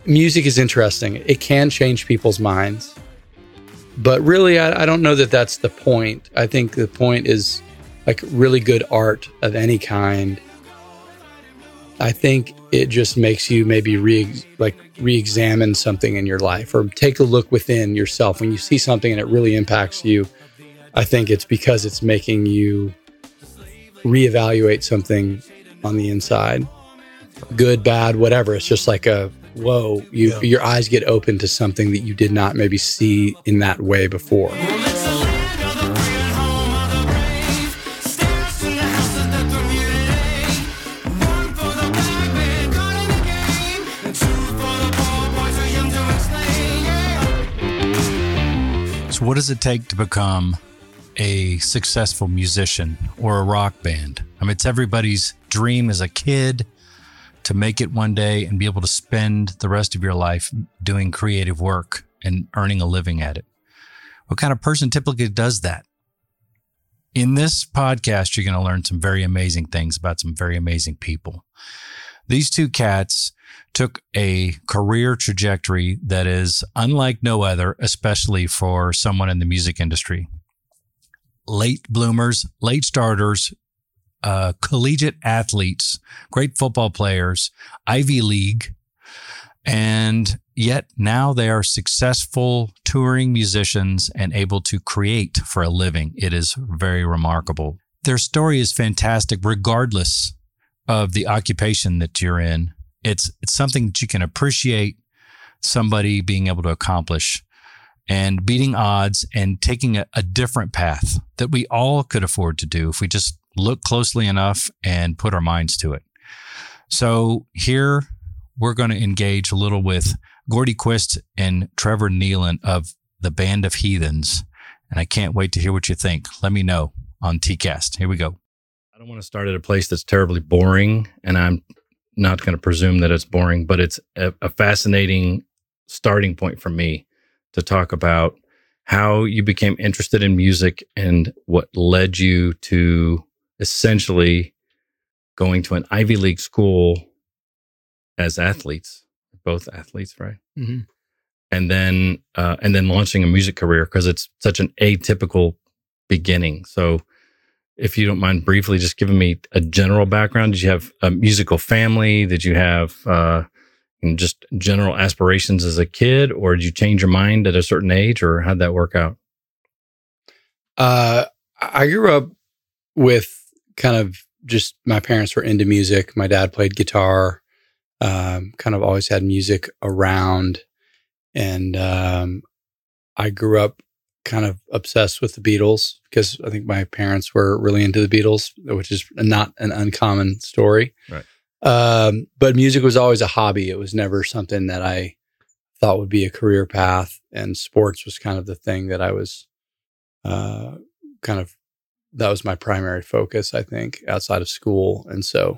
music is interesting. It can change people's minds. But really, I don't know that that's the point. I think the point is like really good art of any kind. I think it just makes you maybe re-examine something in your life or take a look within yourself. When you see something and it really impacts you, I think it's because it's making you reevaluate something on the inside. Good, bad, whatever. It's just like whoa, your eyes get open to something that you did not maybe see in that way before. So what does it take to become a successful musician or a rock band? I mean, it's everybody's dream as a kid to make it one day and be able to spend the rest of your life doing creative work and earning a living at it. What kind of person typically does that? In this podcast, you're going to learn some very amazing things about some very amazing people. These two cats took a career trajectory that is unlike no other, especially for someone in the music industry. Late bloomers, late starters, collegiate athletes, great football players, Ivy League, and yet now they are successful touring musicians and able to create for a living. It is very remarkable. Their story is fantastic regardless of the occupation that you're in. It's something that you can appreciate somebody being able to accomplish and beating odds and taking a different path that we all could afford to do if we just look closely enough and put our minds to it. So here we're going to engage a little with Gordy Quist and Trevor Nealon of the Band of Heathens. And I can't wait to hear what you think. Let me know on TCast. Here we go. I don't want to start at a place that's terribly boring, and I'm not going to presume that it's boring, but it's a fascinating starting point for me to talk about how you became interested in music and what led you to essentially going to an Ivy League school as athletes, both athletes, right? Mm-hmm. And then launching a music career because it's such an atypical beginning. So if you don't mind briefly just giving me a general background, did you have a musical family? Did you have just general aspirations as a kid, or did you change your mind at a certain age, or how'd that work out? I grew up with kind of just my parents were into music. My dad played guitar, kind of always had music around. And I grew up kind of obsessed with the Beatles because I think my parents were really into the Beatles, which is not an uncommon story. Right. But music was always a hobby. It was never something that I thought would be a career path. And sports was kind of the thing that I was that was my primary focus, I think, outside of school. And so,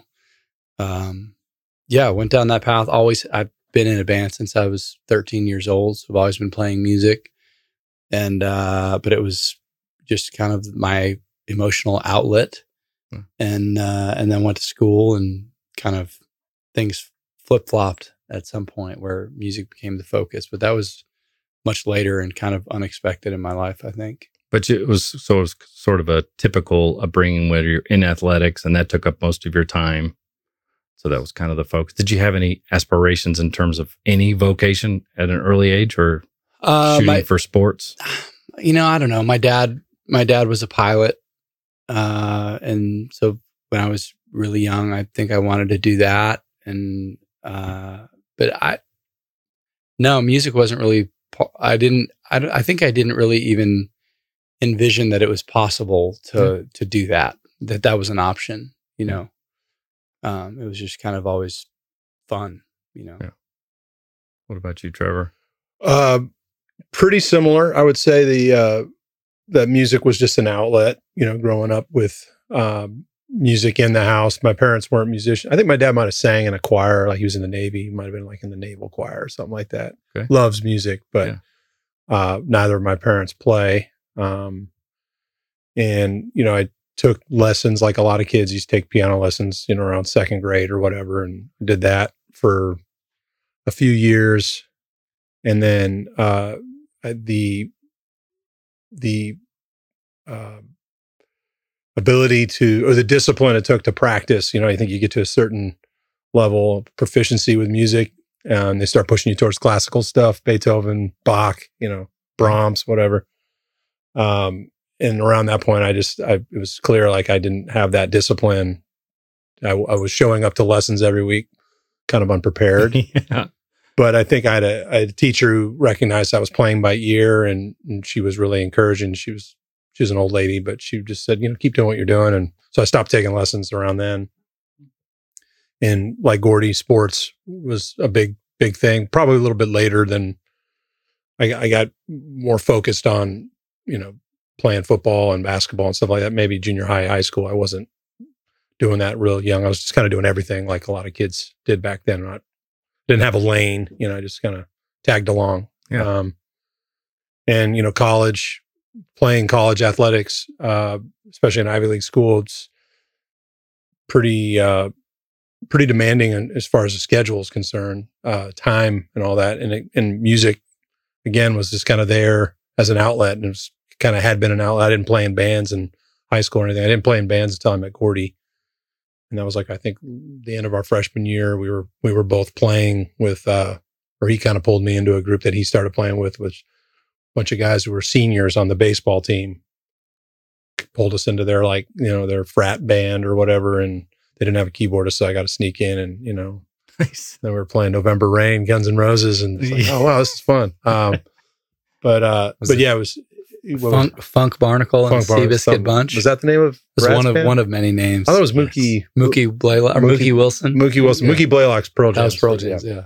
I went down that path. I've been in a band since I was 13 years old. So I've always been playing music. And, but it was just kind of my emotional outlet. And then went to school and kind of things flip-flopped at some point where music became the focus. But that was much later and kind of unexpected in my life, I think. But it was sort of a typical upbringing where you're in athletics and that took up most of your time. So that was kind of the focus. Did you have any aspirations in terms of any vocation at an early age or shooting for sports? I don't know. My dad was a pilot. And so when I was really young, I think I wanted to do that. And, music wasn't really, I think I didn't really even envision that it was possible to do that was an option, it was just kind of always fun, Yeah. What about you, Trevor? Pretty similar. I would say that music was just an outlet, growing up with music in the house. My parents weren't musicians. I think my dad might have sang in a choir, like he was in the Navy. He might have been like in the naval choir or something like that. Okay. Loves music, but neither of my parents play. I took lessons like a lot of kids used to take piano lessons, around second grade or whatever, and did that for a few years, and then the ability to, or the discipline it took to practice. I think you get to a certain level of proficiency with music, and they start pushing you towards classical stuff, Beethoven, Bach, Brahms, whatever. And around that point, it was clear like I didn't have that discipline. I was showing up to lessons every week, kind of unprepared. Yeah. But I think I had a teacher who recognized I was playing by ear, and she was really encouraging. She was an old lady, but she just said, keep doing what you're doing. And so I stopped taking lessons around then. And like Gordy, sports was a big thing. Probably a little bit later than I got more focused on, playing football and basketball and stuff like that. Maybe junior high school. I wasn't doing that real young. I was just kind of doing everything like a lot of kids did back then. I didn't have a lane, I just kind of tagged along. Yeah. And, playing college athletics, especially in Ivy League school, it's pretty demanding as far as the schedule is concerned, time and all that. And music, again, was just kind of there as an outlet, and it was kind of had been an outlet. I didn't play in bands in high school or anything. I didn't play in bands until I met Gordy. And that was like, I think the end of our freshman year, we were both playing with, or he kind of pulled me into a group that he started playing with, which a bunch of guys who were seniors on the baseball team, pulled us into their their frat band or whatever. And they didn't have a keyboardist, so I got to sneak in and, Nice. then we were playing November Rain, Guns N' Roses, and it's like, oh wow, this is fun. But yeah, it was Funk Barnacle and Seabiscuit Bunch. Was that the name of? It was one of many names. I thought it was Mookie Blaylock, or Mookie Wilson. Mookie Wilson. Yeah. Mookie Blaylock's Pearl Jam. That was Pearl Jam. Yeah.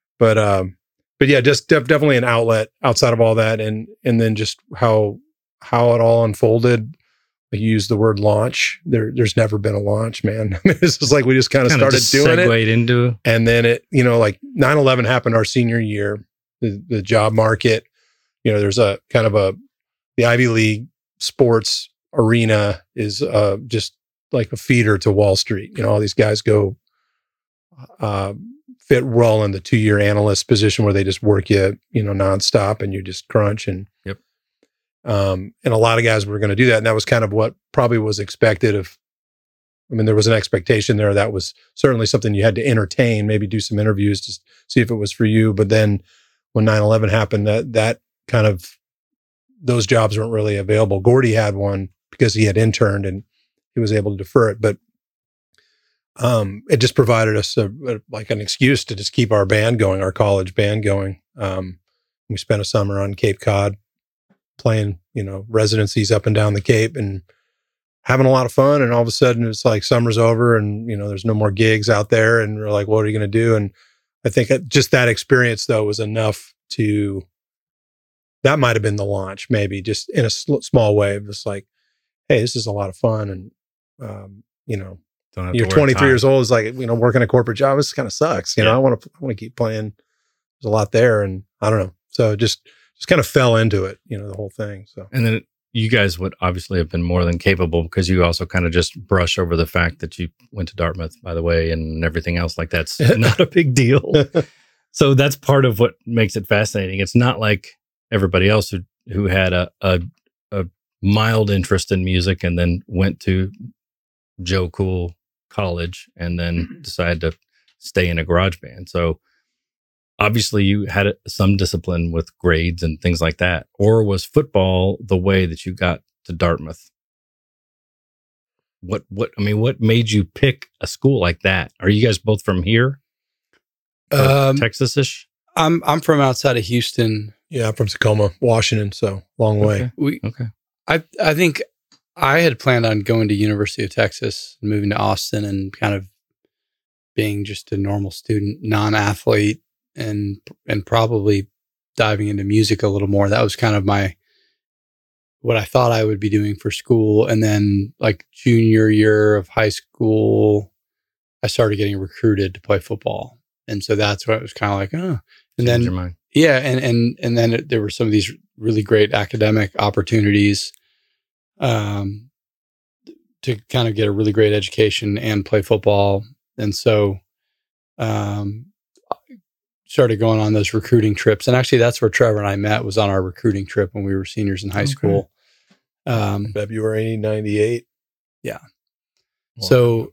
But yeah, just definitely an outlet outside of all that, and then just how it all unfolded. You used the word launch. There's never been a launch, man. This is like we just kind of started doing it. Segued into. And then it, like 9/11 happened our senior year. The job market, there's a kind of the Ivy League sports arena is just like a feeder to Wall Street. All these guys go fit well in the 2-year analyst position where they just work you, nonstop, and you just crunch. And yep. And a lot of guys were going to do that, and that was kind of what probably was expected of. I mean, there was an expectation there that was certainly something you had to entertain, maybe do some interviews to see if it was for you. But then when 9/11 happened, that kind of, those jobs weren't really available. Gordy had one because he had interned and he was able to defer it. But it just provided us like an excuse to just keep our band going, our college band going. We spent a summer on Cape Cod playing, residencies up and down the Cape and having a lot of fun. And all of a sudden it's like summer's over and, there's no more gigs out there. And we're like, what are you going to do? And I think just that experience though was enough that might've been the launch, maybe just in a small way. Just like, hey, this is a lot of fun. And, you're 23 years old. It's like, working a corporate job, this kind of sucks. I want to keep playing. There's a lot there, and I don't know. So just kind of fell into it, the whole thing. So, and then you guys would obviously have been more than capable because you also kind of just brush over the fact that you went to Dartmouth, by the way, and everything else like that's not a big deal. So that's part of what makes it fascinating. It's not like everybody else who had a mild interest in music and then went to Joe Cool College and then decided to stay in a garage band. So obviously you had some discipline with grades and things like that. Or was football the way that you got to Dartmouth? What made you pick a school like that? Are you guys both from here? Texas-ish? I'm from outside of Houston. Yeah, I'm from Tacoma, Washington, so long way. Okay. I think I had planned on going to University of Texas and moving to Austin and kind of being just a normal student, non-athlete, and probably diving into music a little more. That was kind of what I thought I would be doing for school. And then like junior year of high school, I started getting recruited to play football. And so that's what it was kind of like, oh. And then, your mind. Yeah. And then there were some of these really great academic opportunities to kind of get a really great education and play football. And so started going on those recruiting trips. And actually, that's where Trevor and I met, was on our recruiting trip when we were seniors in high school. February 98. Yeah. Wow. So,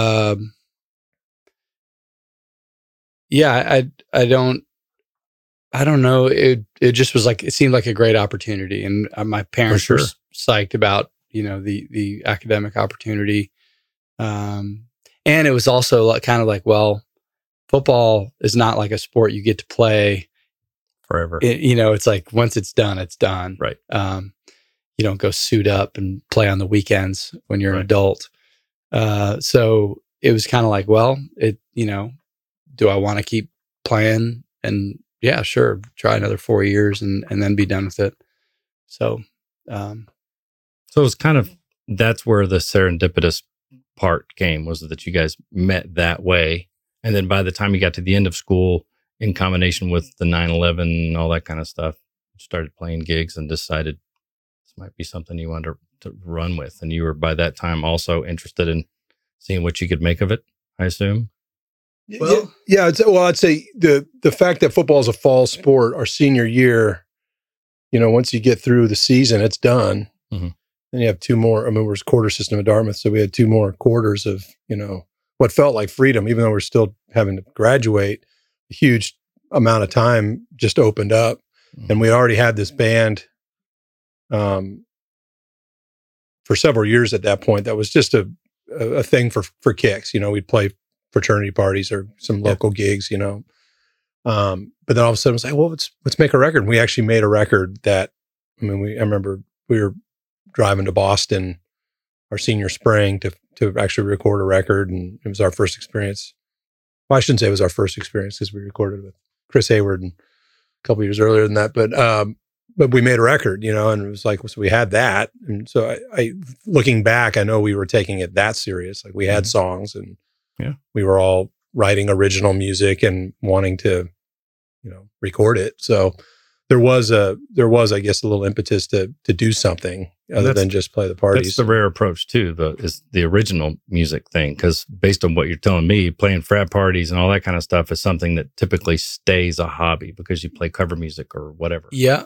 yeah, I don't know. It just was like, it seemed like a great opportunity. And my parents were psyched about, the academic opportunity. And it was also kind of like, well, football is not like a sport you get to play forever. It's like, once it's done, it's done. Right. You don't go suit up and play on the weekends when you're an adult. So it was kind of like, well, do I want to keep playing? And yeah, sure. Try another 4 years and then be done with it. So, so it was kind of, that's where the serendipitous part came, was that you guys met that way. And then by the time you got to the end of school, in combination with the 9/11 and all that kind of stuff, started playing gigs and decided this might be something you wanted to run with. And you were by that time also interested in seeing what you could make of it, I assume. Well, yeah. I'd say the fact that football is a fall sport, our senior year, once you get through the season, it's done. Mm-hmm. Then you have two more. I mean, we're a quarter system at Dartmouth, so we had two more quarters of, what felt like freedom, even though we're still having to graduate. A huge amount of time just opened up, and we already had this band for several years at that point. That was just a thing for kicks. We'd play fraternity parties or some local gigs, but then all of a sudden it was like, well, let's make a record. And we actually made a record that, I remember we were driving to Boston our senior spring to actually record a record. And it was our first experience. Well, I shouldn't say it was our first experience, because we recorded with Chris Hayward and a couple years earlier than that. But we made a record, and it was like, so we had that. And so I looking back, I know we were taking it that serious. Like, we had songs, and we were all writing original music and wanting to, record it. So there was, I guess, a little impetus to do something other than just play the parties. That's the rare approach too, is the original music thing. Because based on what you're telling me, playing frat parties and all that kind of stuff is something that typically stays a hobby because you play cover music or whatever. Yeah.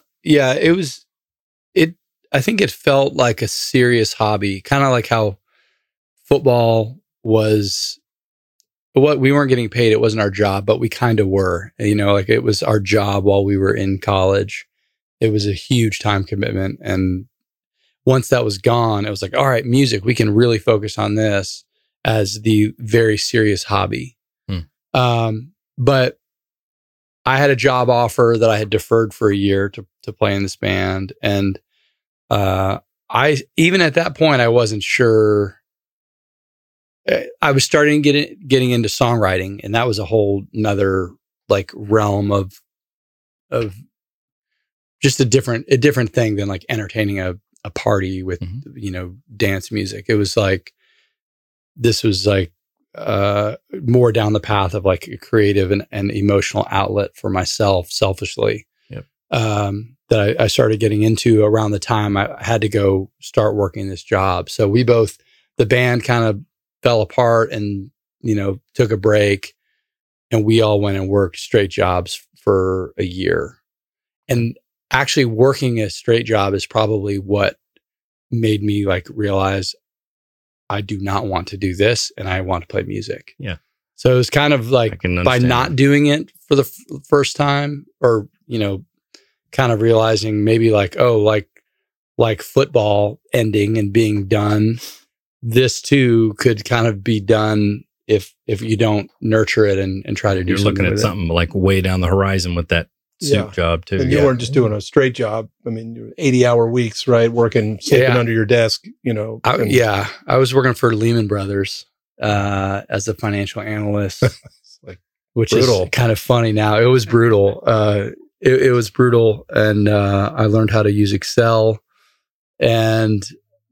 I think it felt like a serious hobby, kind of like how football was. What we weren't getting paid, it wasn't our job, but we kind of were. Like, it was our job while we were in college. It was a huge time commitment, and once that was gone, it was like, all right, music, we can really focus on this as the very serious hobby. But I had a job offer that I had deferred for a year to play in this band. And even at that point, I wasn't sure. I was starting getting into songwriting, and that was a whole nother realm of just a different thing than like entertaining a party with dance music. It was like, this was like more down the path of like a creative and emotional outlet for myself, selfishly. That I started getting into around the time I had to go start working this job. So the band kind of fell apart and, took a break, and we all went and worked straight jobs for a year. And actually working a straight job is probably what made me realize I do not want to do this, and I want to play music. Yeah. So it was kind of like, by not doing it for the first time, or, kind of realizing maybe like football ending and being done, this too could kind of be done if you don't nurture it and try to do something. You're looking at something like way down the horizon with that suit job too. And you weren't just doing a straight job. 80-hour weeks, right? Working, sleeping under your desk, I was working for Lehman Brothers as a financial analyst, which brutal. Is kind of funny now. It was brutal. It was brutal. And I learned how to use Excel, and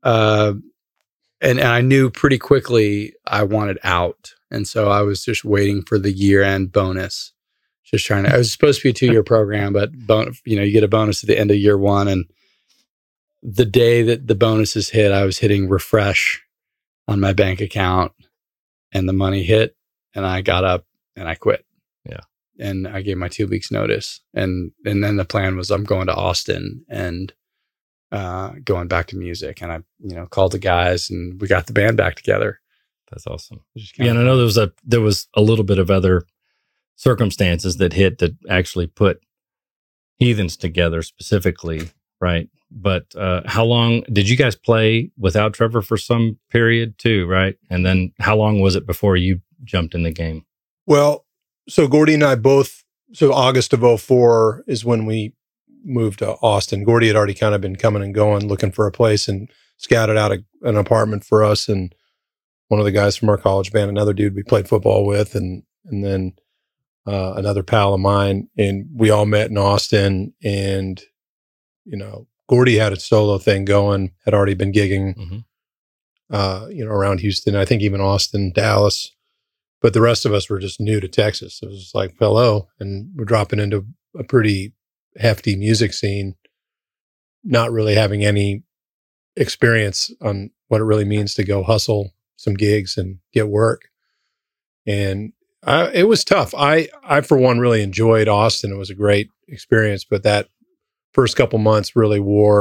I knew pretty quickly I wanted out. And so I was just waiting for the year-end bonus. I was supposed to be a 2-year program, but you get a bonus at the end of year one. And the day that the bonuses hit, I was hitting refresh on my bank account, and the money hit, and I got up and I quit. Yeah. and I gave my 2 weeks notice. And then the plan was I'm going to Austin and going back to music. And I, called the guys and we got the band back together. That's awesome. Yeah, and I know there was a little bit of other circumstances that hit that actually put Heathens together specifically, right? But how long did you guys play without Trevor for some period too, right? And then how long was it before you jumped in the game? Well, so Gordy and I both, so August of 2004 is when we moved to Austin. Gordy had already kind of been coming and going, looking for a place, and scouted out an apartment for us. And one of the guys from our college band, another dude we played football with, and then another pal of mine, and we all met in Austin. And, Gordy had a solo thing going, had already been gigging, around Houston, I think even Austin, Dallas. But the rest of us were just new to Texas. It was just like, hello, and we're dropping into a pretty hefty music scene, not really having any experience on what it really means to go hustle some gigs and get work. And it was tough. I for one really enjoyed Austin. It was a great experience, but that first couple months really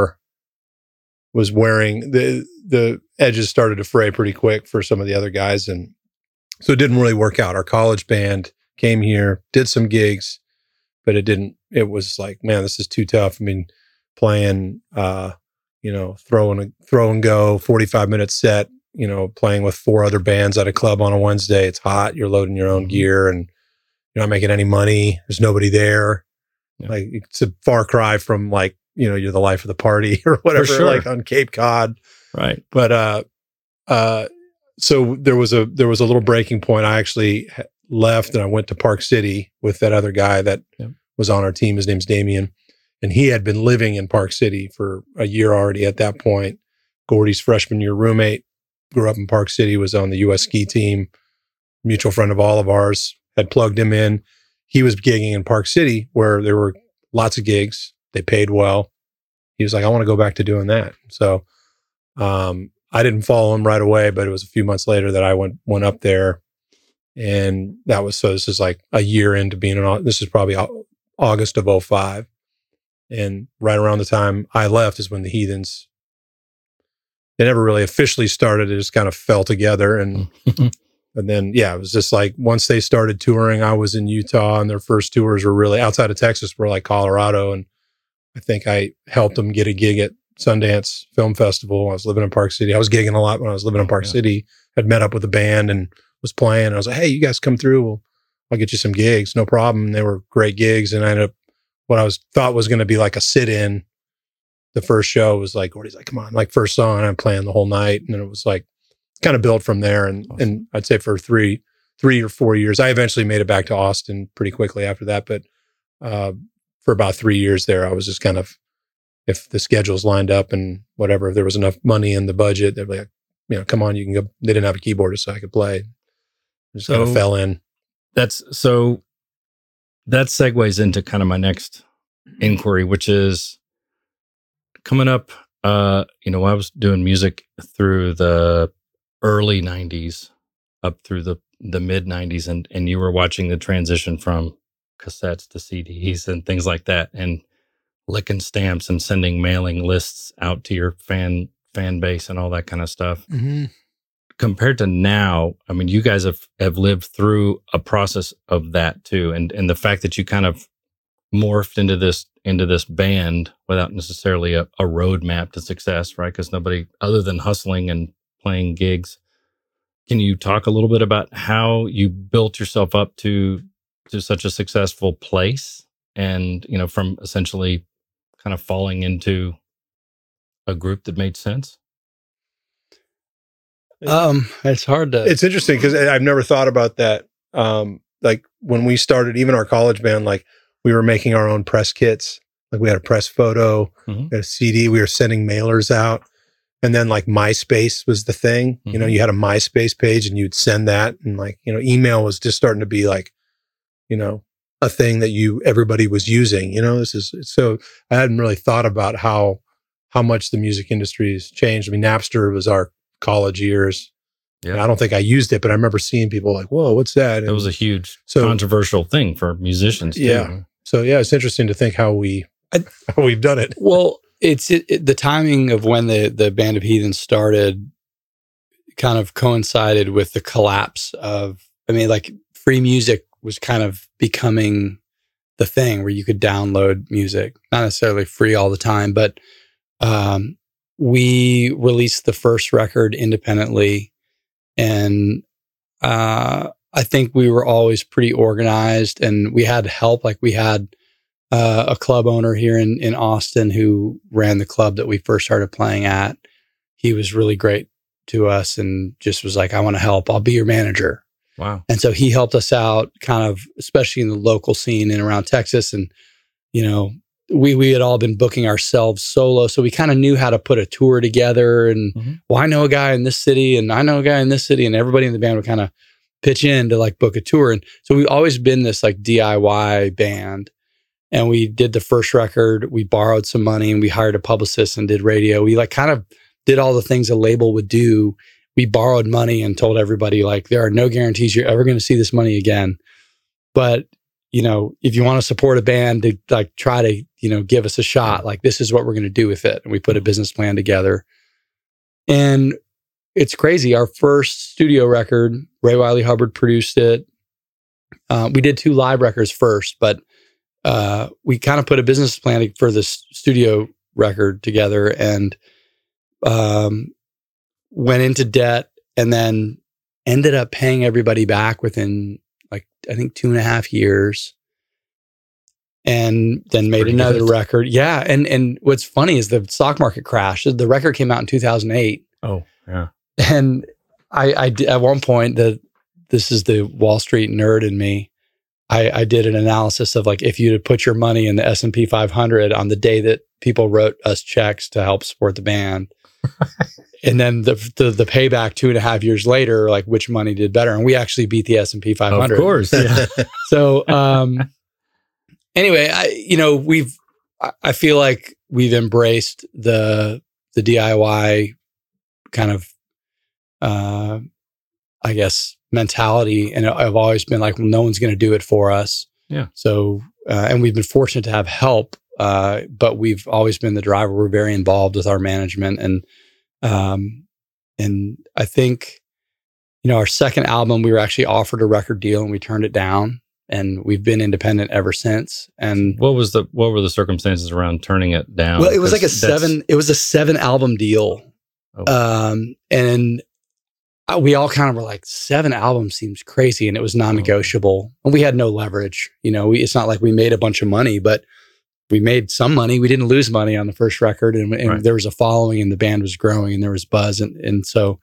was wearing the edges started to fray pretty quick for some of the other guys, and so it didn't really work out. Our college band came here, did some gigs, but it was like, man, this is too tough. I mean, playing throw and go 45-minute set, playing with 4 other bands at a club on a Wednesday. It's hot, you're loading your own gear, and you're not making any money. There's nobody there. Yeah. Like, it's a far cry from like, you're the life of the party or whatever, sure, like on Cape Cod. Right. But, so there was a little breaking point. I actually left and I went to Park City with that other guy that was on our team. His name's Damien. And he had been living in Park City for a year already at that point. Gordy's freshman year roommate grew up in Park City, was on the U.S. ski team, mutual friend of all of ours, had plugged him in. He was gigging in Park City where there were lots of gigs. They paid well. He was like, I want to go back to doing that. So I didn't follow him right away, but it was a few months later that I went up there. And this is like a year into being this is probably August of 2005. And right around the time I left is when the Heathens, they never really officially started. It just kind of fell together. And and then, it was just like, once they started touring, I was in Utah, and their first tours were really outside of Texas, were like Colorado. And I think I helped them get a gig at Sundance Film Festival. I was living in Park City. I was gigging a lot when I was living in Park City. Had met up with the band and was playing. And I was like, hey, you guys come through. I'll get you some gigs. No problem. And they were great gigs. And I ended up, what I thought was going to be like a sit-in. The first show was like, Gordy's like, come on, like first song, I'm playing the whole night. And then it was like, kind of built from there. And awesome. And I'd say for three or 4 years, I eventually made it back to Austin pretty quickly after that. But for about 3 years there, I was just kind of, if the schedules lined up and whatever, if there was enough money in the budget, they'd be like, come on, you can go. They didn't have a keyboardist, so I could play. I just kind of fell in. That segues into kind of my next inquiry, which is coming up. I was doing music through the early 90s up through the mid 90s, and you were watching the transition from cassettes to CDs and things like that, and licking stamps and sending mailing lists out to your fan base and all that kind of stuff. Mm-hmm. Compared to now, I mean, you guys have lived through a process of that too. And the fact that you kind of morphed into this band without necessarily a roadmap to success, right? Because nobody other than hustling and playing gigs. Can you talk a little bit about how you built yourself up to such a successful place? And, from essentially kind of falling into a group that made sense? It's hard to. It's interesting because I've never thought about that. Like when we started, even our college band, like we were making our own press kits. Like we had a press photo, we had a CD. We were sending mailers out, and then like MySpace was the thing. Mm-hmm. You had a MySpace page, and you'd send that, and like email was just starting to be like, a thing that everybody was using. This is so. I hadn't really thought about how much the music industry has changed. I mean, Napster was our college years. Yeah. I don't think I used it, but I remember seeing people like, whoa, what's that? It was a huge So- controversial thing for musicians too. Yeah. So yeah, it's interesting to think how we've done it. Well, it's the timing of when the Band of Heathens started kind of coincided with the collapse of, I mean, like free music was kind of becoming the thing where you could download music, not necessarily free all the time, but we released the first record independently. And I think we were always pretty organized, and we had help. Like we had a club owner here in Austin who ran the club that we first started playing at. He was really great to us and just was like, I want to help. I'll be your manager. Wow. And so he helped us out kind of, especially in the local scene and around Texas. And, you know, we had all been booking ourselves solo. So we kind of knew how to put a tour together. And well, I know a guy in this city and I know a guy in this city, and everybody in the band would kind of pitch in to like book a tour. And so we've always been this like DIY band. And we did the first record, we borrowed some money and we hired a publicist and did radio. We like kind of did all the things a label would do. We borrowed money and told everybody like, there are no guarantees you're ever going to see this money again. But, you know, if you want to support a band to like try to, you know, give us a shot, like this is what we're going to do with it. And we put a business plan together. And it's crazy. Our first studio record, Ray Wiley Hubbard produced it. We did 2 live records first, but we kind of put a business plan for this studio record together and went into debt, and then ended up paying everybody back within like, I think 2.5 years, and then made another record. Yeah. And what's funny is the stock market crashed. The record came out in 2008. Oh, yeah. And I at one point, this is the Wall Street nerd in me. I did an analysis of like, if you had put your money in the S&P 500 on the day that people wrote us checks to help support the band, and then the payback 2.5 years later, like which money did better? And we actually beat the S&P 500. Of course. Yeah. So anyway, I feel like we've embraced the DIY kind of, I guess, mentality. And I've always been like, well, no one's going to do it for us. Yeah. So, and we've been fortunate to have help, but we've always been the driver. We're very involved with our management. And I think, you know, our second album, we were actually offered a record deal and we turned it down, and we've been independent ever since. And what were the circumstances around turning it down? Well, it was like it was a 7 album deal. Oh. And we all kind of were like, 7 albums seems crazy, and it was non-negotiable. And we had no leverage. You know, it's not like we made a bunch of money, but we made some money. We didn't lose money on the first record, and right. There was a following, and the band was growing, and there was buzz. And so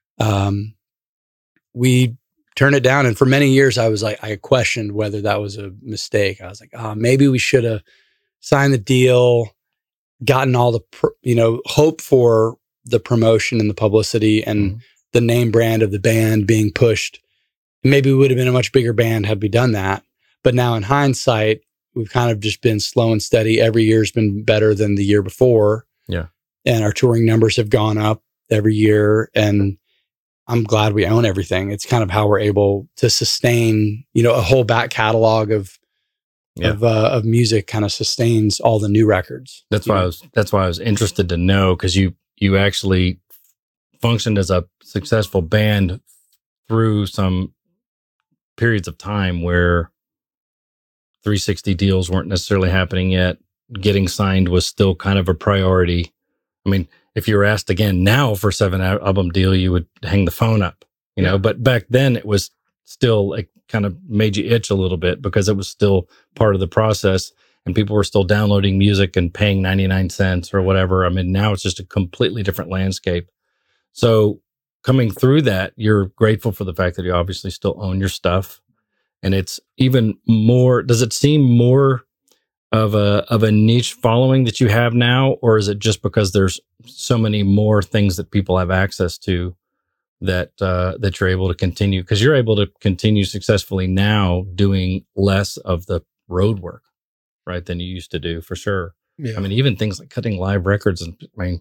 we turned it down. And for many years, I questioned whether that was a mistake. I was like, maybe we should have signed the deal, gotten all the, hope for the promotion and the publicity and the name brand of the band being pushed. Maybe we would have been a much bigger band had we done that. But now in hindsight, we've kind of just been slow and steady. Every year's been better than the year before. Yeah. And our touring numbers have gone up every year. And I'm glad we own everything. It's kind of how we're able to sustain, a whole back catalog of music kind of sustains all the new records. That's why I was interested to know, because you actually functioned as a successful band through some periods of time where 360 deals weren't necessarily happening yet. Getting signed was still kind of a priority. I mean, if you were asked again now for 7 album deal, you would hang the phone up, know, but back then it was still like kind of made you itch a little bit because it was still part of the process and people were still downloading music and paying 99 cents or whatever. I mean, now it's just a completely different landscape. So coming through that, you're grateful for the fact that you obviously still own your stuff. And it's even more, does it seem more of a niche following that you have now? Or is it just because there's so many more things that people have access to that you're able to continue? Because you're able to continue successfully now doing less of the road work, right, than you used to do, for sure. Yeah. I mean, even things like cutting live records, and I mean,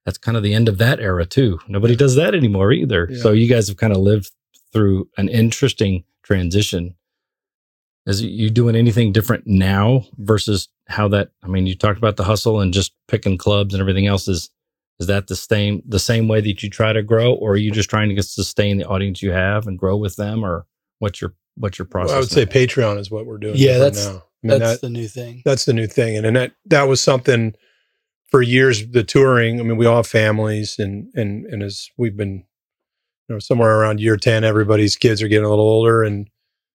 that's kind of the end of that era too. Nobody does that anymore either. Yeah. So you guys have kind of lived through an interesting transition. Is you doing anything different now versus how that, I mean, you talked about the hustle and just picking clubs and everything else. Is that the same way that you try to grow, or are you just trying to sustain the audience you have and grow with them, or what's your process? Well, I would say Patreon is what we're doing. Yeah, that's now. I mean, that's the new thing. That's the new thing. And that was something for years, the touring. I mean, we all have families and as we've been, somewhere around year 10, everybody's kids are getting a little older and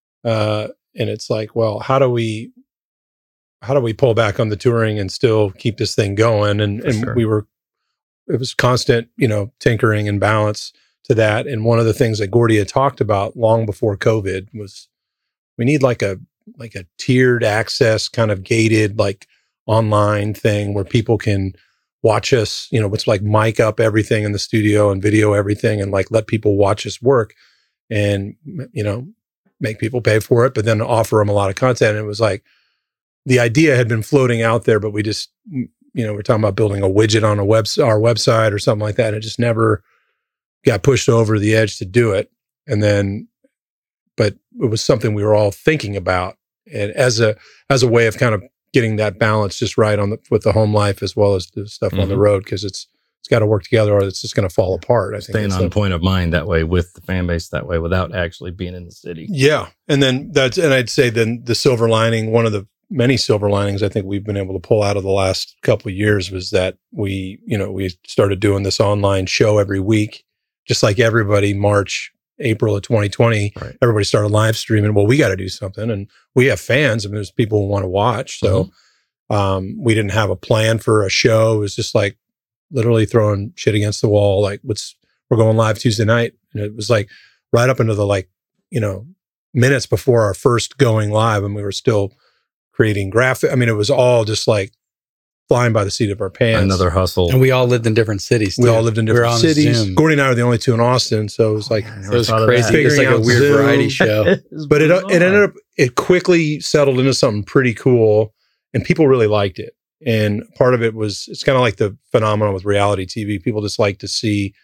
it's like, well, how do we pull back on the touring and still keep this thing going? And Sure. it was constant, tinkering and balance to that. And one of the things that Gordy had talked about long before COVID was we need like a tiered access, kind of gated, like online thing where people can watch us, it's like mic up everything in the studio and video everything and like let people watch us work and, make people pay for it, but then offer them a lot of content. And it was like, the idea had been floating out there, but we just, we're talking about building a widget on our website or something like that. It just never got pushed over the edge to do it. And then, but it was something we were all thinking about, and as a way of kind of getting that balance just right with the home life as well as the stuff on the road, because it's got to work together or it's just going to fall apart. I think staying on point of mind that way with the fan base that way without actually being in the city. Yeah, and then I'd say then the silver lining, one of the many silver linings I think we've been able to pull out of the last couple of years was that we started doing this online show every week, just like everybody. April of 2020, right. Everybody started live streaming. Well, we got to do something, and we have fans. I mean, there's people who want to watch. So we didn't have a plan for a show. It was just like literally throwing shit against the wall. Like, we're going live Tuesday night, and it was like right up into the minutes before our first going live, and we were still creating graphic. I mean, it was all just like flying by the seat of our pants. Another hustle. And we all lived in different cities. We all lived in different cities. Gordy and I were the only two in Austin, so it was like it was crazy. It was like a weird Zoom variety show. But it ended up, it quickly settled into something pretty cool, and people really liked it. And part of it was, it's kind of like the phenomenon with reality TV. People just like to see,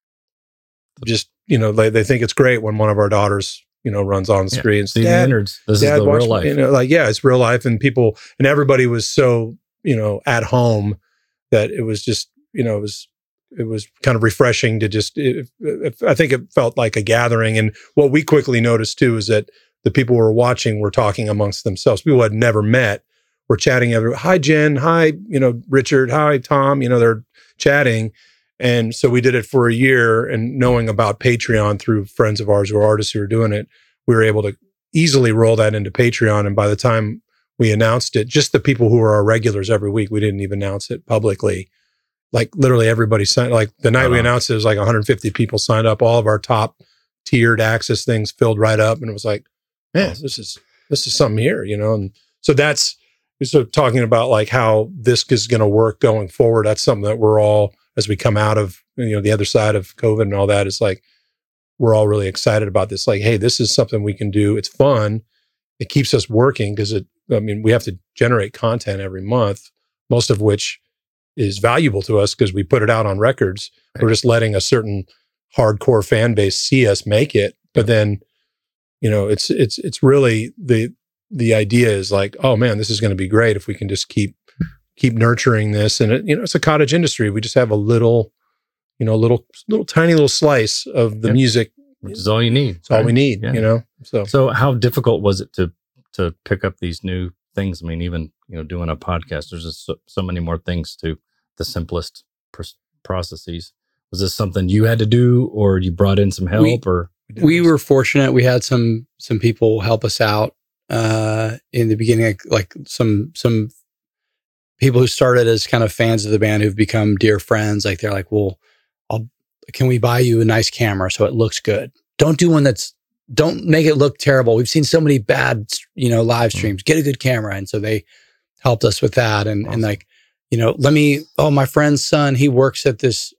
they think it's great when one of our daughters, runs on the screen. See the innards. This is the real life. It's real life, and people, and everybody was so, at home that it was just, it was kind of refreshing to just, I think it felt like a gathering. And what we quickly noticed too is that the people who were watching were talking amongst themselves. People who had never met were chatting. Hi, Jen. Hi, Richard. Hi, Tom. They're chatting. And so we did it for a year, and knowing about Patreon through friends of ours who are artists who are doing it, we were able to easily roll that into Patreon. And by the time we announced it, just the people who are our regulars every week, we didn't even announce it publicly. Like literally everybody signed, like the night we announced it was like 150 people signed up. All of our top tiered access things filled right up. And it was like, man, this is something here, And so that's, so talking about like how this is going to work going forward. That's something that we're all, as we come out of, the other side of COVID and all that, it's like, we're all really excited about this. Like, hey, this is something we can do. It's fun. It keeps us working because we have to generate content every month, most of which is valuable to us because we put it out on records. Right. We're just letting a certain hardcore fan base see us make it. But then, it's really the idea is like, oh man, this is going to be great if we can just keep nurturing this. And it's a cottage industry. We just have a little tiny little slice of the music. Which is all you need. It's all we need, So how difficult was it to pick up these new things? I mean, even, doing a podcast, there's just so many more things to the simplest processes. Was this something you had to do, or you brought in some help? We were fortunate. We had some people help us out in the beginning, like some people who started as kind of fans of the band who've become dear friends. Like they're like, well, can we buy you a nice camera so it looks good? Don't do one don't make it look terrible. We've seen so many bad, live streams. Get a good camera. And so they helped us with that. And, awesome. And like, my friend's son, he works at this,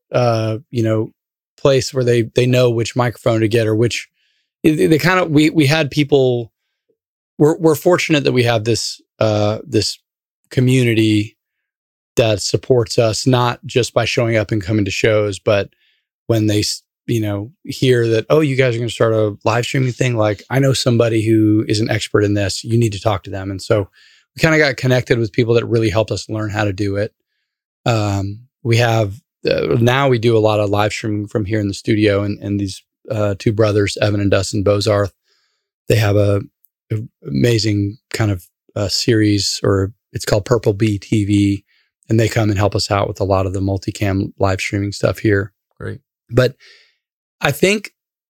place where they know which microphone to get, or which they kind of, we had people, we're fortunate that we have this, this community that supports us, not just by showing up and coming to shows, but when they, hear that, oh, you guys are going to start a live streaming thing. Like, I know somebody who is an expert in this. You need to talk to them. And so we kind of got connected with people that really helped us learn how to do it. We have, now we do a lot of live streaming from here in the studio, and these two brothers, Evan and Dustin Bozarth, they have a amazing kind of series, or it's called Purple Bee TV. And they come and help us out with a lot of the multicam live streaming stuff here. Great. But I think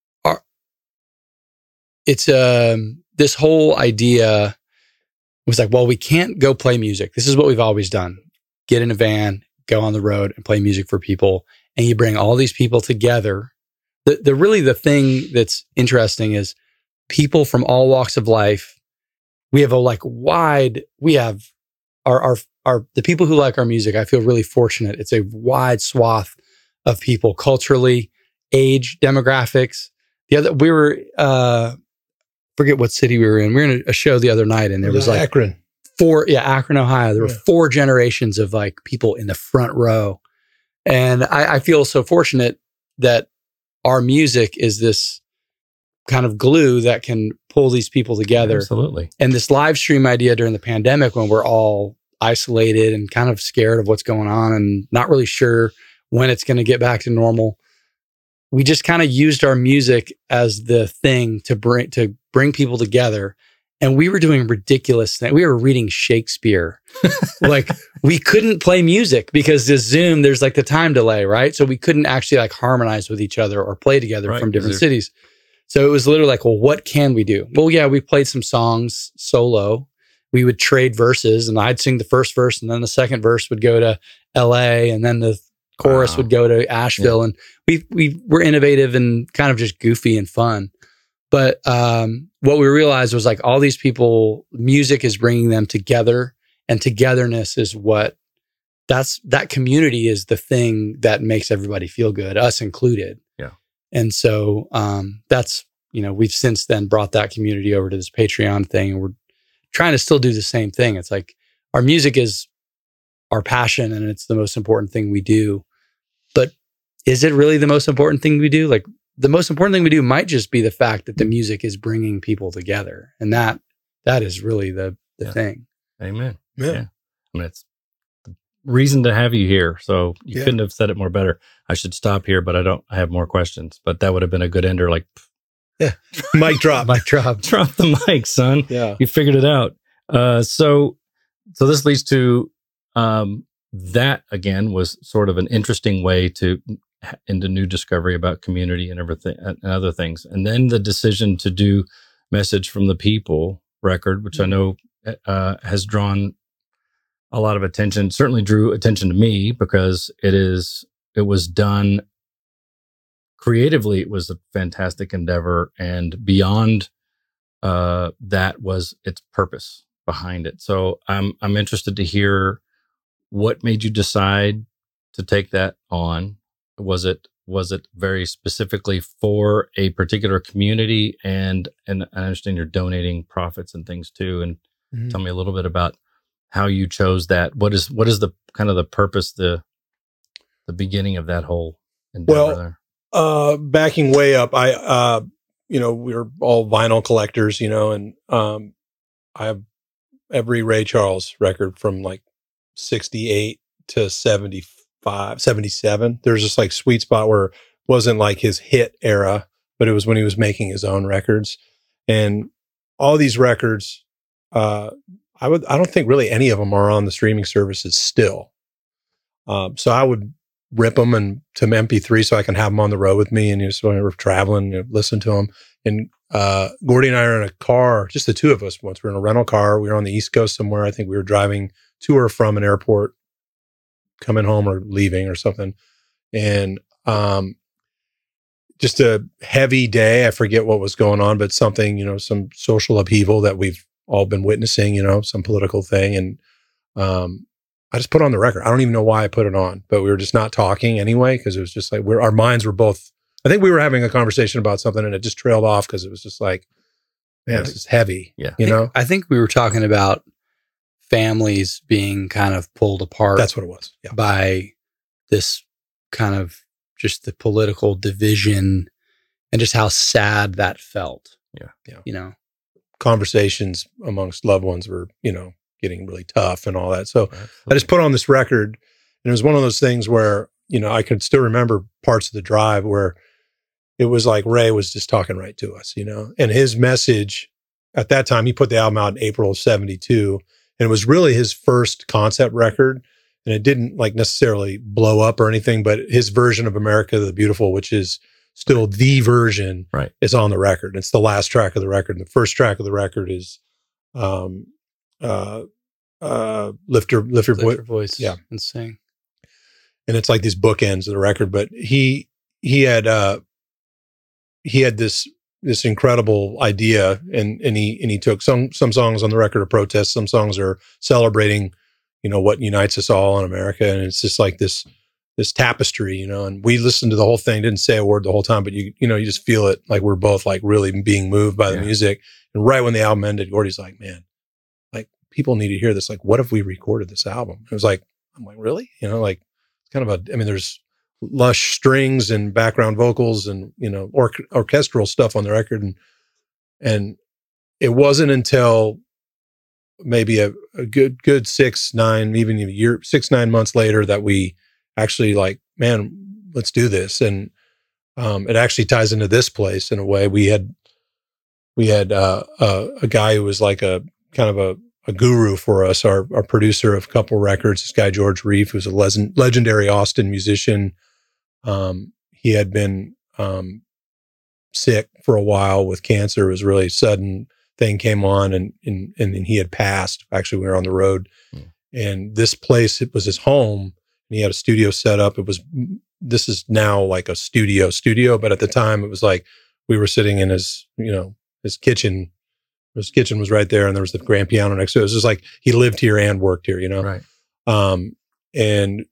it's this whole idea was like, well, we can't go play music. This is what we've always done. Get in a van, go on the road and play music for people. And you bring all these people together. The thing that's interesting is people from all walks of life. We have we have the people who like our music. I feel really fortunate. It's a wide swath of people, culturally, age, demographics. We were, forget what city we were in. We were in a show the other night, and there was like Akron. Akron, Ohio. There were 4 generations of like people in the front row. And I feel so fortunate that our music is this kind of glue that can pull these people together. Absolutely. And this live stream idea during the pandemic, when we're all isolated and kind of scared of what's going on and not really sure when it's going to get back to normal, we just kind of used our music as the thing to bring people together. And we were doing ridiculous things. We were reading Shakespeare. Like, we couldn't play music because the Zoom, there's like the time delay, right? So we couldn't actually like harmonize with each other or play together from different cities. So it was literally like, well, what can we do? Well, yeah, we played some songs solo. We would trade verses, and I'd sing the first verse, and then the second verse would go to LA, and then the chorus would go to Asheville. Yeah. And we were innovative and kind of just goofy and fun. But what we realized was like, all these people, music is bringing them together, and togetherness is that community is the thing that makes everybody feel good, us included. Yeah. And so that's, we've since then brought that community over to this Patreon thing, and we're trying to still do the same thing. It's like, our music is our passion, and it's the most important thing we do. But is it really the most important thing we do? Like, the most important thing we do might just be the fact that the music is bringing people together. And that is really the thing. Amen. Yeah. I mean, it's the reason to have you here. So you couldn't have said it more better. I should stop here, but I have more questions, but that would have been a good ender. Like, mic drop. Mic drop. Drop the mic, son. Yeah. You figured it out. So this leads to, that again was sort of an interesting way into new discovery about community and everything and other things. And then the decision to do Message from the People record, which I know has drawn a lot of attention, certainly drew attention to me because it was done creatively. It was a fantastic endeavor, and beyond that was its purpose behind it. So I'm interested to hear what made you decide to take that on. Was it very specifically for a particular community? And I understand you're donating profits and things too. And tell me a little bit about how you chose that. What is the kind of the purpose, the beginning of that whole endeavor there? Backing way up, we're all vinyl collectors, and I have every Ray Charles record from like 68 to 75, 77. There's this like sweet spot where it wasn't like his hit era, but it was when he was making his own records. And all these records, I don't think really any of them are on the streaming services still. So I would rip them and to MP3 so I can have them on the road with me. And so when we're traveling, listen to them. And Gordy and I are in a car, just the two of us. Once we were in a rental car, we were on the East Coast somewhere. I think we were driving to or from an airport, coming home or leaving or something. And just a heavy day. I forget what was going on, but something, some social upheaval that we've all been witnessing, some political thing. And I just put on the record. I don't even know why I put it on, but we were just not talking anyway, because it was just like our minds were both, I think we were having a conversation about something and it just trailed off because it was just like, man, this is heavy. Yeah. I think we were talking about families being kind of pulled apart. That's what it was. Yeah. By this kind of just the political division and just how sad that felt. Yeah. You know, conversations amongst loved ones were, getting really tough and all that. So I just put on this record, and it was one of those things where, I could still remember parts of the drive where it was like Ray was just talking right to us, and his message at that time, he put the album out in April of 72, and it was really his first concept record. And it didn't like necessarily blow up or anything, but his version of America the Beautiful, which is still the version, right, is on the record. It's the last track of the record. And the first track of the record is Lift Your Voice, yeah, and sing. And it's like these bookends of the record. But he had this incredible idea, and he took some songs on the record of protest, some songs are celebrating, what unites us all in America, and it's just like this tapestry, and we listened to the whole thing, didn't say a word the whole time, but you just feel it, like we're both like really being moved by the music. And right when the album ended, Gordy's like, man, like people need to hear this. Like, what if we recorded this album? It was like, I'm like, really? Like it's kind of there's lush strings and background vocals and, orchestral stuff on the record. And it wasn't until maybe a good 6-9 months later that we actually like, man, let's do this. And it actually ties into this place in a way. We had a guy who was like a kind of a guru for us, our producer of a couple records, this guy George Reef, who's a legendary Austin musician. He had been sick for a while with cancer. It was really sudden thing came on, and he had passed. Actually, we were on the road, and this place, it was his home, and he had a studio set up. This is now like a studio, but at the time it was like we were sitting in his kitchen. His kitchen was right there, and there was the grand piano next to it. It was just like he lived here and worked here, Right. And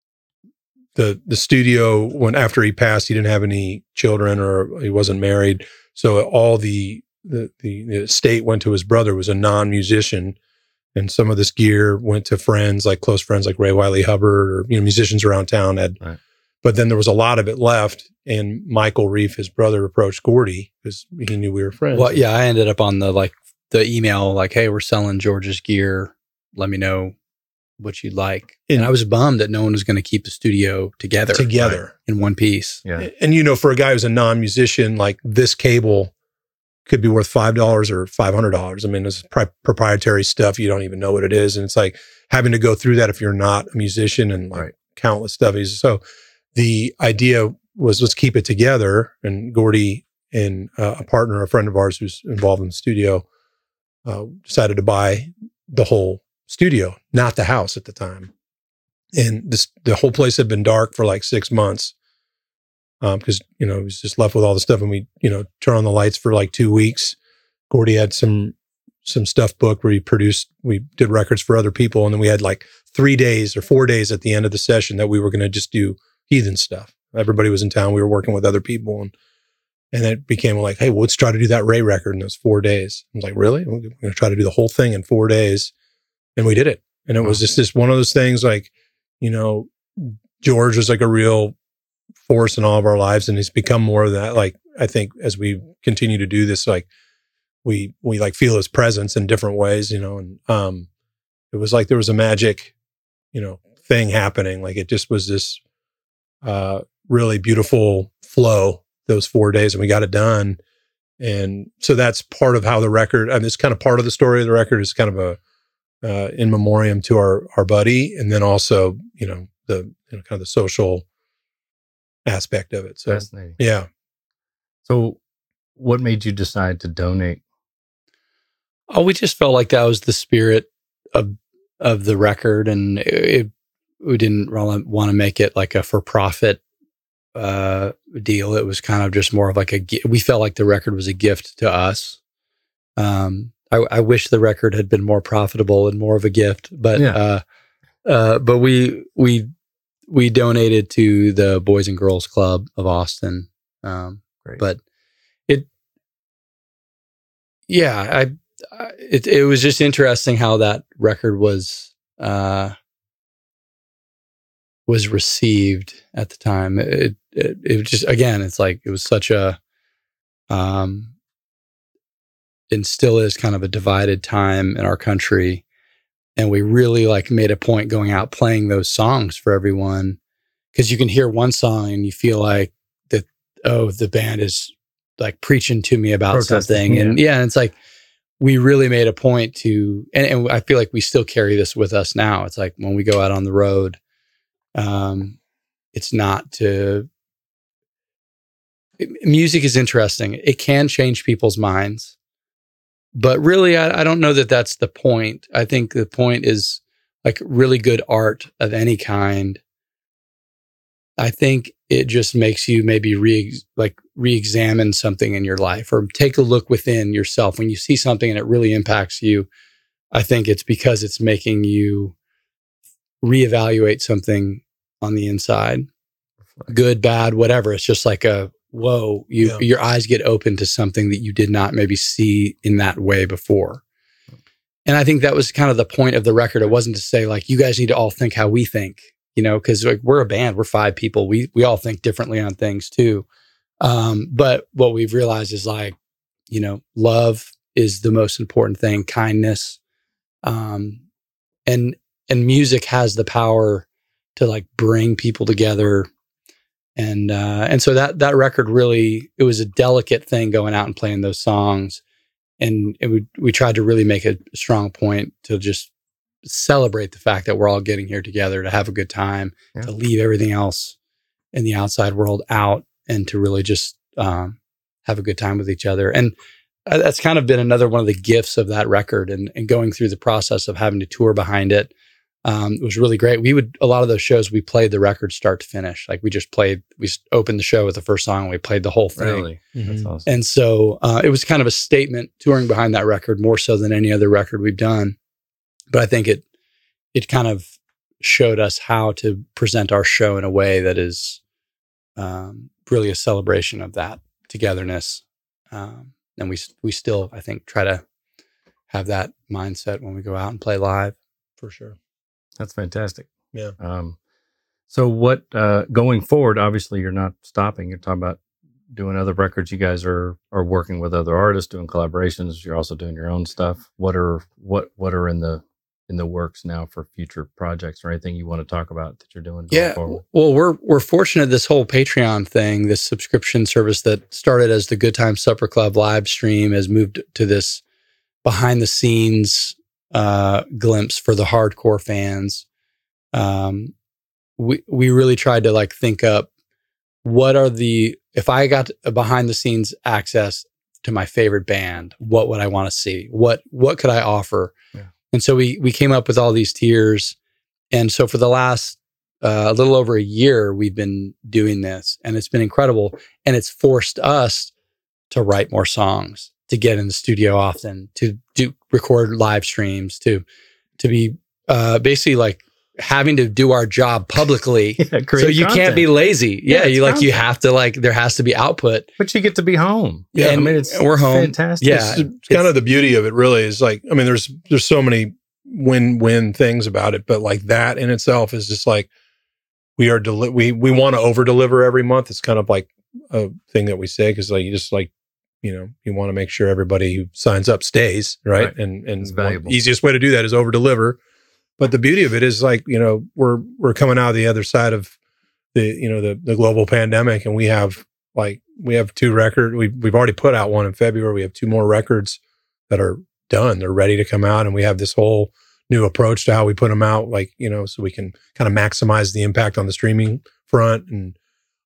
the studio, when after he passed, he didn't have any children or he wasn't married, so all the estate went to his brother, who was a non-musician, and some of this gear went to friends, like close friends, like Ray Wiley Hubbard, or musicians around town had. Right. But then there was a lot of it left, and Michael Reef, his brother, approached Gordy because he knew we were friends. Well, yeah, I ended up on the email, like, hey, we're selling George's gear. Let me know what you'd like. And I was bummed that no one was going to keep the studio together in one piece. Yeah. And for a guy who's a non-musician, like this cable could be worth $5 or $500. I mean, it's proprietary stuff. You don't even know what it is. And it's like having to go through that if you're not a musician, and like countless stuff. So the idea was, let's keep it together. And Gordy and a partner, a friend of ours who's involved in the studio, decided to buy the whole studio, not the house at the time. And the whole place had been dark for like 6 months. Because, he was just left with all the stuff, and we, turn on the lights for like 2 weeks. Gordy had some stuff booked where we did records for other people. And then we had like 3 days or 4 days at the end of the session that we were going to just do heathen stuff. Everybody was in town. We were working with other people. And it became like, hey, well, let's try to do that Ray record in those 4 days. I was like, really? We're going to try to do the whole thing in 4 days. And we did it. And it was just one of those things, like, George was like a real force in all of our lives, and he's become more of that. Like, I think as we continue to do this, like we like feel his presence in different ways, and it was like there was a magic, thing happening. Like it just was this really beautiful flow those 4 days, and we got it done. And so that's part of how the record, and it's kind of part of the story of the record, is kind of a in memoriam to our buddy, and then also, the kind of the social aspect of it. So fascinating. Yeah. So what made you decide to donate? Oh, we just felt like that was the spirit of the record, and we didn't really want to make it like a for-profit deal. It was kind of just more of like we felt like the record was a gift to us. I wish the record had been more profitable and more of a gift, but but we donated to the Boys and Girls Club of Austin. But it was just interesting how that record was received at the time. It just, again, it's like, it was such a, and still is kind of a divided time in our country. And we really like made a point going out playing those songs for everyone, because you can hear one song and you feel like that, oh, the band is like preaching to me about something. And and it's like, we really made a point to, and I feel like we still carry this with us now. It's like when we go out on the road, it's not to, music is interesting. It can change people's minds, but really, I don't know that that's the point. I think the point is like really good art of any kind. I think it just makes you maybe re-examine something in your life, or take a look within yourself. When you see something and it really impacts you, I think it's because it's making you reevaluate something on the inside, good, bad, whatever. It's just like a, whoa, your eyes get open to something that you did not maybe see in that way before. And I think that was kind of the point of the record. It wasn't to say like, you guys need to all think how we think, because like we're a band, we're 5 people. We all think differently on things too. But what we've realized is like, love is the most important thing, kindness. And music has the power to like bring people together. And so that record really, it was a delicate thing going out and playing those songs. And we tried to really make a strong point to just celebrate the fact that we're all getting here together to have a good time, to leave everything else in the outside world out, and to really just have a good time with each other. And that's kind of been another one of the gifts of that record, and going through the process of having to tour behind it. It was really great. A lot of those shows, we played the record start to finish. Like we opened the show with the first song and we played the whole thing. Really? Mm-hmm. That's awesome. And so it was kind of a statement touring behind that record, more so than any other record we've done. But I think it kind of showed us how to present our show in a way that is really a celebration of that togetherness. And we still, I think, try to have that mindset when we go out and play live. For sure. That's fantastic. Yeah. So what, going forward, obviously you're not stopping. You're talking about doing other records. You guys are working with other artists, doing collaborations. You're also doing your own stuff. What are in the works now for future projects, or anything you want to talk about that you're doing going forward? Well, we're fortunate. This whole Patreon thing, this subscription service that started as the Good Time Supper Club live stream, has moved to this behind the scenes glimpse for the hardcore fans. We really tried to like think up if I got a behind the scenes access to my favorite band, what would I want to see? What could I offer? Yeah. And so we came up with all these tiers. And so for the last a little over a year, we've been doing this, and it's been incredible. And it's forced us to write more songs, to get in the studio often, to record live streams, to be basically like having to do our job publicly. So you can't be lazy. You have to, like, there has to be output. But you get to be home. Yeah, and we're home. Fantastic. Yeah, it's kind of the beauty of it. Really, is like, I mean, there's so many win-win things about it, but like that in itself is just like, we want to over deliver every month. It's kind of like a thing that we say, because like, you just like, you want to make sure everybody who signs up stays, right? And it's valuable. The easiest way to do that is over deliver. But the beauty of it is like, we're coming out of the other side of the global pandemic, and we have 2 records. We've already put out one in February. We have 2 more records that are done. They're ready to come out, and we have this whole new approach to how we put them out, so we can kind of maximize the impact on the streaming front. And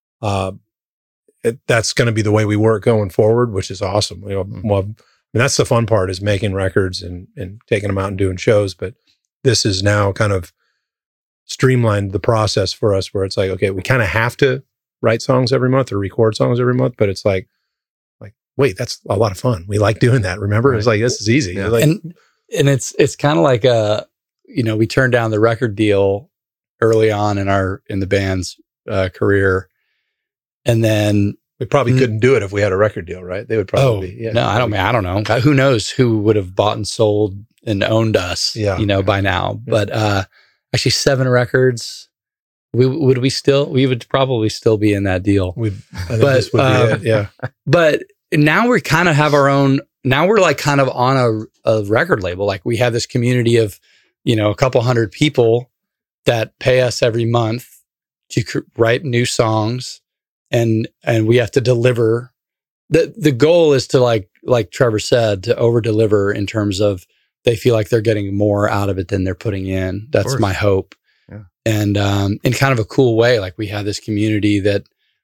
that's going to be the way we work going forward, which is awesome. That's the fun part, is making records and taking them out and doing shows. But this is now kind of streamlined the process for us, where it's like, okay, we kind of have to write songs every month or record songs every month, but it's like, wait, that's a lot of fun. We like doing that. Remember, It's like, this is easy. Yeah. Like, and it's kind of like we turned down the record deal early on in the band's career, and then We probably couldn't do it if we had a record deal, right? They would probably be. Yeah. No, I don't know. Who knows who would have bought and sold and owned us, by now. Yeah. But actually 7 records, we would probably still be in that deal. This would be it, yeah. But now we kind of have our own, now we're like kind of on a record label. Like we have this community of, a couple hundred people that pay us every month to write new songs. And we have to deliver. The goal is to like Trevor said, to over deliver in terms of they feel like they're getting more out of it than they're putting in. That's my hope. Yeah. And in kind of a cool way, like we have this community that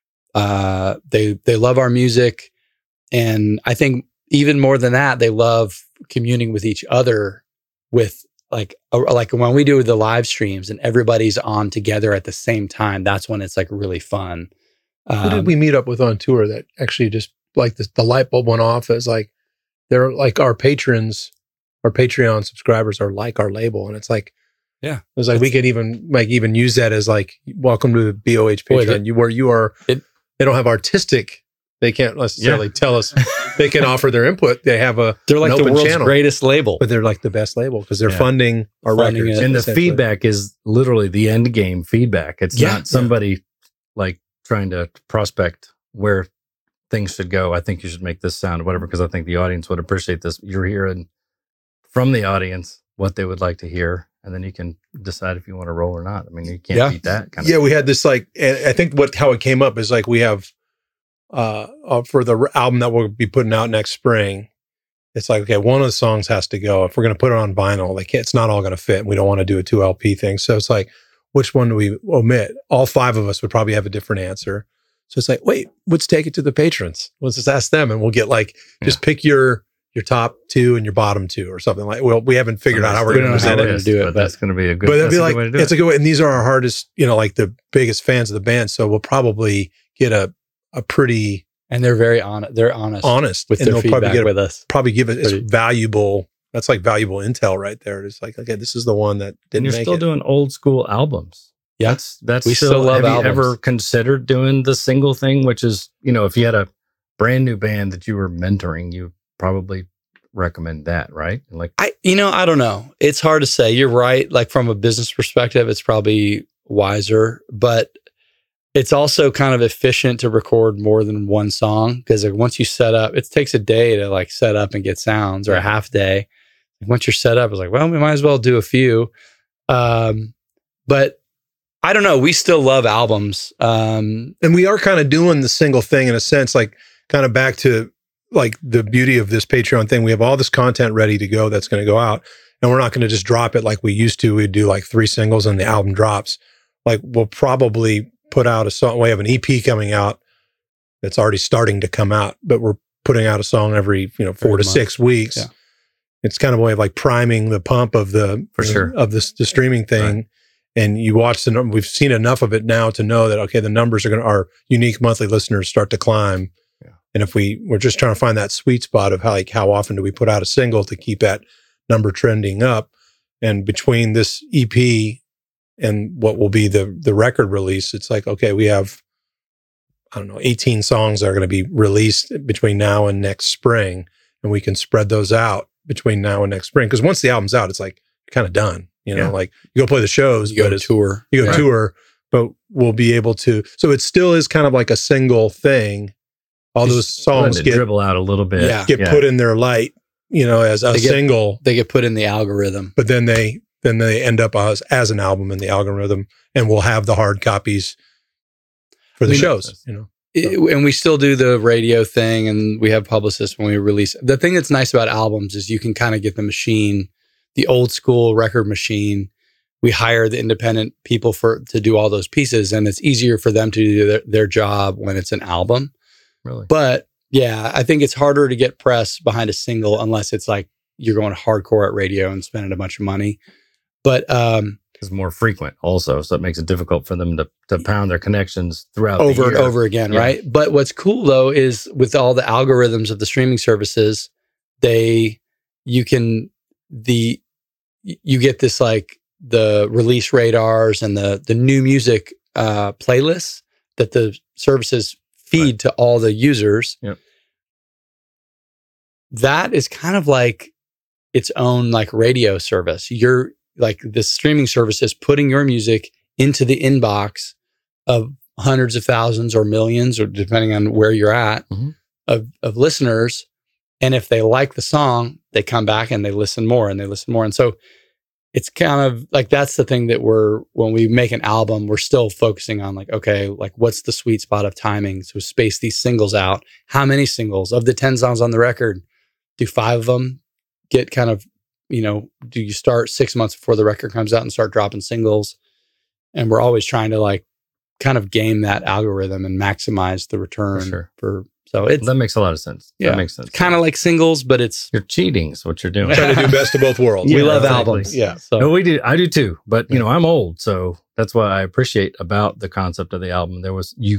they love our music, and I think even more than that, they love communing with each other. With like when we do the live streams and everybody's on together at the same time, that's when it's like really fun. Who did we meet up with on tour that actually just like the light bulb went off as like, they're like our patrons, our Patreon subscribers are like our label. And it's like, it was like, we could even use that as like, welcome to the BOH Patreon, they don't have artistic, they can't necessarily tell us, they can offer their input. They're like the world's channel, greatest label, but they're like the best label because they're funding our records. And the feedback is literally the end game feedback. It's not somebody like trying to prospect where things should go. I think you should make this sound or whatever, because I think the audience would appreciate this. You're hearing from the audience what they would like to hear, and then you can decide if you want to roll or not. I mean, you can't beat that kind of thing. We had this like, and I think how it came up is like we have for the album that we'll be putting out next spring, it's like, okay, one of the songs has to go. If we're going to put it on vinyl, it's not all going to fit. We don't want to do a 2 LP thing. So it's like, which one do we omit? All 5 of us would probably have a different answer. So it's like, wait, let's take it to the patrons. Let's just ask them, and we'll get like, just pick your top 2 and your bottom 2 or something like. Well, we haven't figured out how we're going to present it. Do it, but that's going to be a good. But it'd be like, it's a good way. And these are our hardest, like the biggest fans of the band. So we'll probably get a pretty. And they're very honest. They're honest with their feedback with us. Probably give it valuable. That's like valuable intel right there. It's like, okay, this is the one that didn't. And you're still doing old school albums. Yeah, that's we still love albums. Have you ever considered doing the single thing, which is, if you had a brand new band that you were mentoring, you probably recommend that, right? Like, I don't know. It's hard to say. You're right. Like from a business perspective, it's probably wiser, but it's also kind of efficient to record more than one song, because like once you set up, it takes a day to like set up and get sounds, or a half day. Once you're set up, it's like, well, we might as well do a few. But I don't know. We still love albums. And we are kind of doing the single thing in a sense, like kind of back to like the beauty of this Patreon thing. We have all this content ready to go that's going to go out, and we're not going to just drop it like we used to. We'd do like 3 singles and the album drops. Like we'll probably put out a song. We have an EP coming out that's already starting to come out, but we're putting out a song every 4 to 6 weeks. Yeah. It's kind of a way of like priming the pump of the the streaming thing. Right. And you watch the number. We've seen enough of it now to know that, okay, the numbers our unique monthly listeners start to climb. Yeah. And if we're just trying to find that sweet spot of how often do we put out a single to keep that number trending up. And between this EP and what will be the record release, it's like, okay, we have, 18 songs that are going to be released between now and next spring. And we can spread those out between now and next spring. Because once the album's out, it's like kind of done. Like you go play the shows, you go tour, but we'll be able to. So it still is kind of like a single thing. All those songs dribble out a little bit, get put in their light, as a single. They get put in the algorithm, but then they end up as an album in the algorithm, and we'll have the hard copies for the shows. And we still do the radio thing, and we have publicists when we release. The thing that's nice about albums is you can kind of get the machine. The old school record machine, we hire the independent people to do all those pieces, and it's easier for them to do their job when it's an album. Really? But yeah, I think it's harder to get press behind a single unless it's like you're going hardcore at radio and spending a bunch of money. But it's more frequent also, so it makes it difficult for them to pound their connections throughout over and over again, right? But what's cool though is with all the algorithms of the streaming services, you get this like the release radars and the new music playlists that the services feed to all the users. Yep. That is kind of like its own like radio service. You're like this streaming service is putting your music into the inbox of hundreds of thousands or millions, or depending on where you're at, of listeners. And if they like the song, they come back and they listen more and they listen more. And so it's kind of like, that's the thing that when we make an album, we're still focusing on like, okay, like what's the sweet spot of timing? So space these singles out. How many singles of the 10 songs on the record, do 5 of them get kind of, do you start 6 months before the record comes out and start dropping singles? And we're always trying to like kind of game that algorithm and maximize the return so that makes a lot of sense. Yeah, that makes sense. Kind of like singles, but you're cheating is what you're doing. Trying to do best of both worlds. We love albums. Yeah. So. No, we do. I do too. But I'm old, so that's what I appreciate about the concept of the album. There was you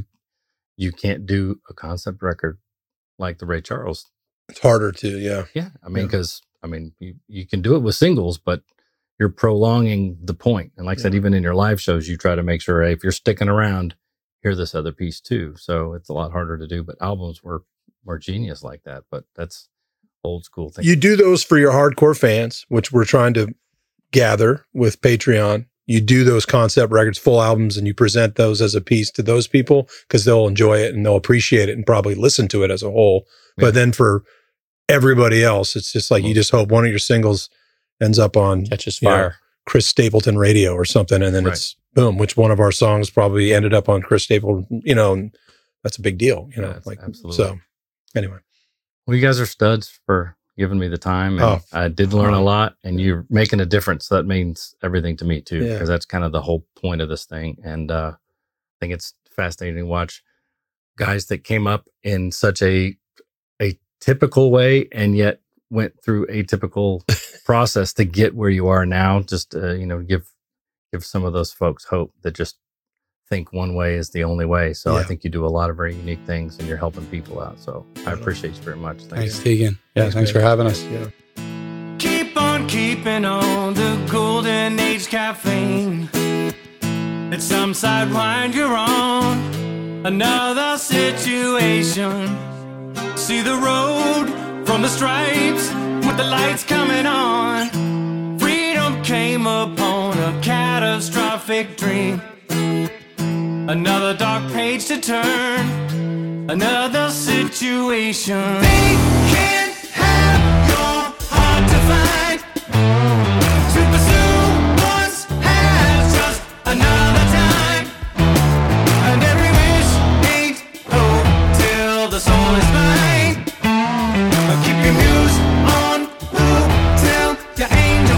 can't do a concept record like the Ray Charles. It's harder to, yeah. Yeah. I mean, because you can do it with singles, but you're prolonging the point. And like I said, even in your live shows, you try to make sure, hey, if you're sticking around, hear this other piece too. So it's a lot harder to do, but albums were genius like that. But that's old school thing. You do those for your hardcore fans, which we're trying to gather with Patreon. You do those concept records, full albums, and you present those as a piece to those people because they'll enjoy it and they'll appreciate it and probably listen to it as a whole. But then for everybody else, it's just like you just hope one of your singles ends up on Catches Fire, Chris Stapleton radio or something, and then it's boom, which one of our songs probably ended up on Chris Stapleton, and that's a big deal, absolutely. So anyway. Well, you guys are studs for giving me the time. And I did learn a lot, and you're making a difference. So that means everything to me too, because that's kind of the whole point of this thing. And I think it's fascinating to watch guys that came up in such a typical way and yet went through a typical process to get where you are now. Just give some of those folks hope that just think one way is the only way. So I think you do a lot of very unique things and you're helping people out. So I appreciate you very much. Thanks, Tegan. Yeah, thanks for having us. Yeah. Keep on keeping on the golden age caffeine. It's some side wind you're on. Another situation. See the road from the stripes with the lights coming on. Freedom came upon a catastrophic dream. Another dark page to turn. Another situation. They can't have your heart to find. To pursue once has just another time. And every wish ain't hope till the soul is mine. Keep your muse on loop till your angel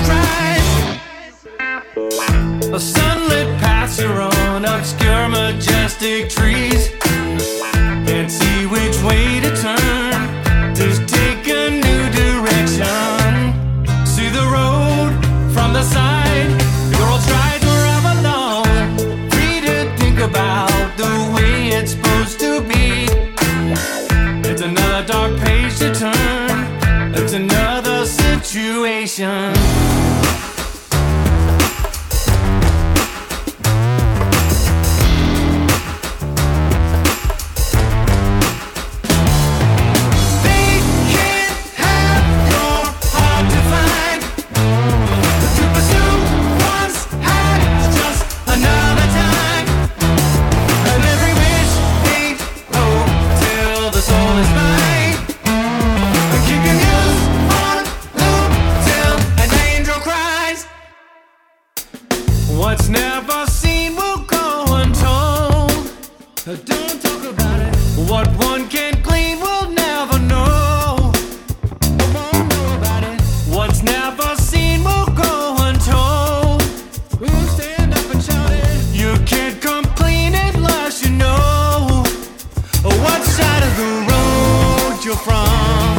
cries. A sunlit path you're on, obscure majestic trees. Can't see which way to turn. Just take a new direction. See the road from the side. Your old strides wherever long. Free to think about the way it's supposed to be. It's another dark page to turn. It's another situation. What's never seen will go untold. Don't talk about it. What one can clean will never know. Won't know about it. What's never seen will go untold. We'll stand up and shout it. You can't come clean unless you know what side of the road you're from.